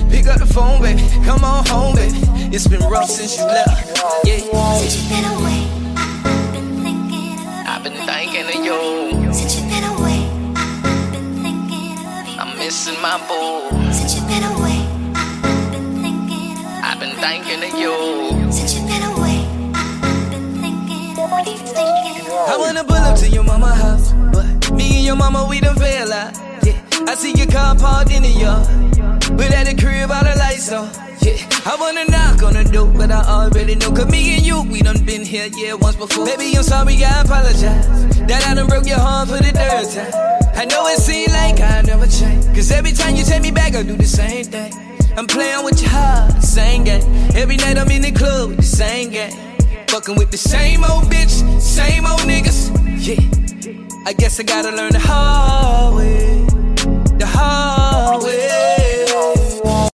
Pick up the phone, baby. Come on home, baby. It's been rough since you left. Yeah. Since you've been away, I've been thinking of you. Since you've been away, I've been thinking of you. I'm missing my boo. Since you've been away, I've been thinking of you. Since you've been away, I've been thinking of you. I wanna pull up to your mama house, but me and your mama, we done fell out. Yeah, I see your car parked in the yard, but at the crib all the lights on. Yeah, I wanna knock on the door, but I already know. Cause me and you, we done been here, yeah, once before. Baby, I'm sorry, I apologize that I done broke your heart for the third time. I know it seems like I never change, cause every time you take me back, I do the same thing. I'm playing with your heart, same game. Every night I'm in the club with the same game. Fucking with the same old bitch, same old niggas. Yeah, I guess I gotta learn the hard way. The hard way.